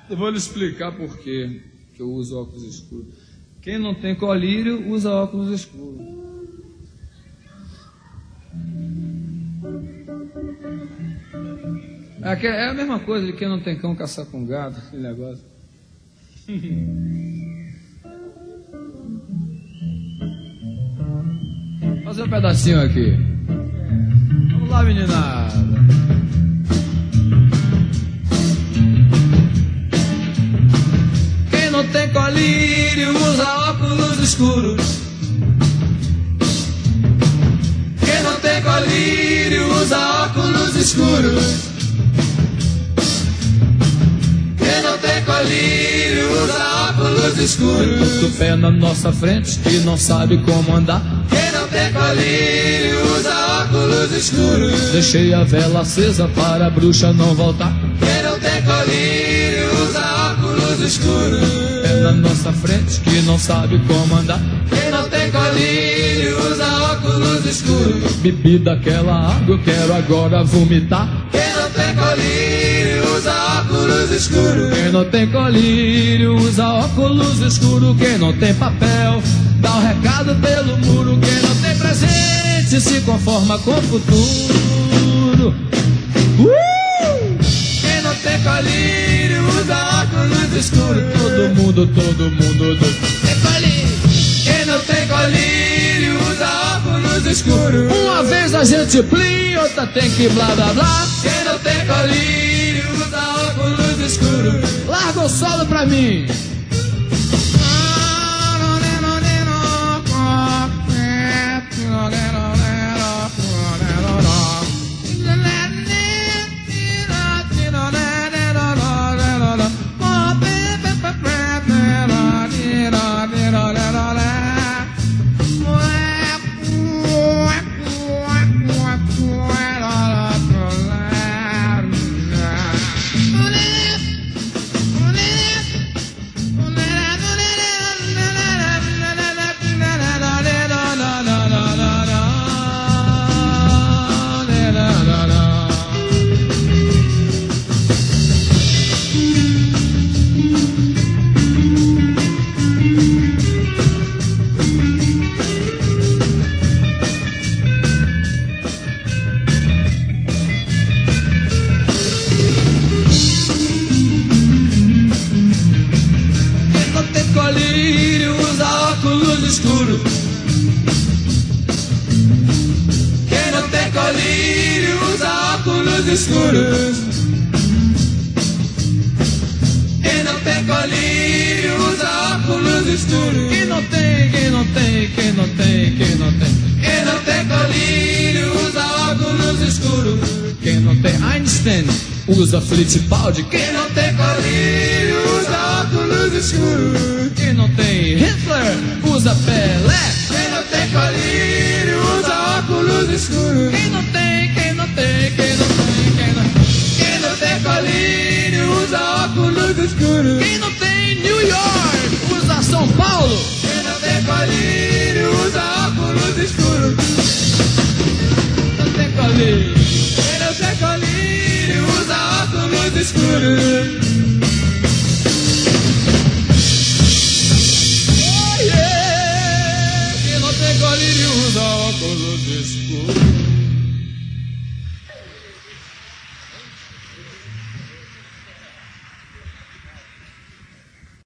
Eu vou lhe explicar por quê que eu uso óculos escuros. Quem não tem colírio usa óculos escuros. É a mesma coisa de quem não tem cão caçar com gato, aquele negócio. Fazer um pedacinho aqui. Vamos lá, meninada. Quem não tem colírio usa óculos escuros. Quem não tem colírio usa óculos escuros. Quem não tem colírio usa óculos escuros. Botou o pé na nossa frente e não sabe como andar. Quem não tem colírio usa óculos escuros. Deixei a vela acesa para a bruxa não voltar. Quem não tem colírio usa óculos escuros. Pé na nossa frente que não sabe como andar. Quem não tem colírio usa óculos escuros. Bebi daquela água, eu quero agora vomitar. Quem não tem colírio usa óculos escuros. Quem não tem colírio usa óculos escuros. Quem não tem papel dá o recado pelo muro. Quem não tem presente se conforma com o futuro. Quem não tem colírio usa óculos escuros. Todo mundo tem colírio. Quem não tem colírio usa óculos escuros. Uma vez a gente plim, outra tem que blá blá blá. Quem não tem colírio usa óculos escuros. Larga o solo pra mim. Escuros. Quem não tem colírio usa óculos escuros. Quem não tem colírio usa óculos escuros. Quem não tem Einstein usa Fittipaldi. Quem não tem colírio usa óculos escuros. Quem não tem Hitler usa Pelé. Quem não tem colírio usa óculos escuros. Quem não tem colírio usa óculos escuros. Quem não tem New York usa São Paulo. Quem não tem colírio usa óculos escuros. Não tem colírio. Quem não tem colírio usa óculos escuros.